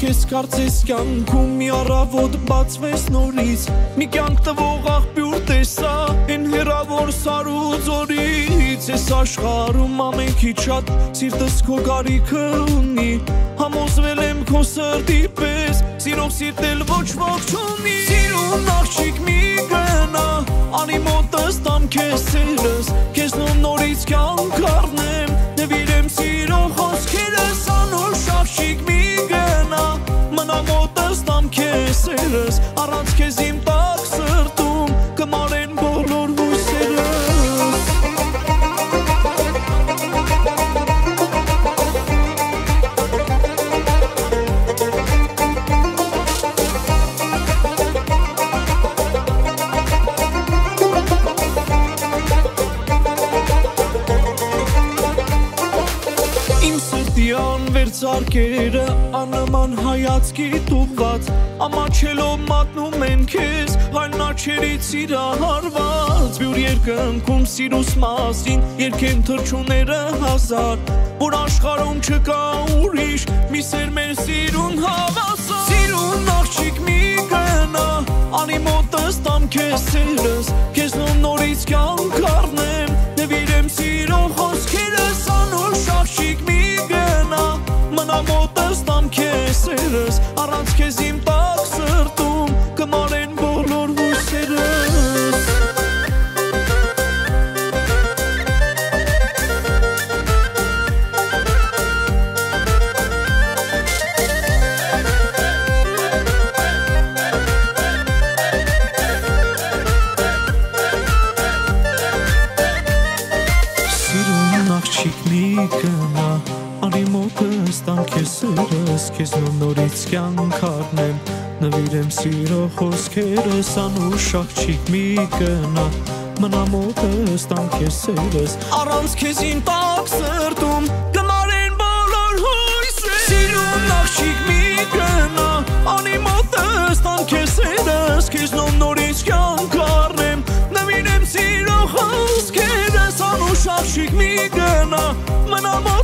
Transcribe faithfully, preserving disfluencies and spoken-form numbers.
քեզ կարծես կյանքում մի առավոտ բացվես նորից Մի կյանք տվող աղբյուր տեսա Են հեռավոր սարու ձորից Ես աշխարհում ամենքի շատ Սիրտս քո կարիքը ունի Համոզվել եմ քո սրտի պես Սիրով սիրտել ոչ ոք չունի Սիրուն աղջիկ մի գնա Անի մոտս տամ քեզ սերս Քեզ նորից կյանք առնեմ Նվիրեմ սիրո խոսքերս Անուշ աղջիկ մի գնա Մնա մոտս տամ քեզ սերս Առանց քեզ իմ տակ սրտում Կմարեն բոլոր հույսերս Անվերցարկերը աննման հայացքի տուղված Ամաչելով մատնում են քեզ Հայնաչերից իրահարված Բյուր երկնքում սիրուս մասին Երկեմ թրջուները հազար Որ աշխարհում չկա ուրիշ Մի սեր մեր սիրուն հավասար Սիրուն աղջիկ մի գնա Անի մոտս տամ քեզ սերս Քեզ նորից կյանք առնեմ Նվիրեմ սիրո խոսքերս Անուշ աղջիկ մի գնա Մնա մոտս տամ քեզ սերս Առանց քեզ իմ տակ սրտում Կմարեն բոլոր հույսերս Սիրուն աղջիկ մի գնա Անի մոտս տամ քեզ սերս Քեզ նորից կյանք առնեմ Նվիրեմ սիրո խոսքերս Անուշ աղջիկ մի գնա Մնա մոտս տամ քեզ սերս Առանց քեզ իմ տակ սրտում Կմարեն բոլոր հույսերս Սիրուն աղջիկ մի գնա Անի մոտս տամ քեզ սերս Քեզ նորից կյանք առնեմ Նվիրեմ սիրո խոսքերս Անուշ աղջիկ մի գնա Մնա մոտս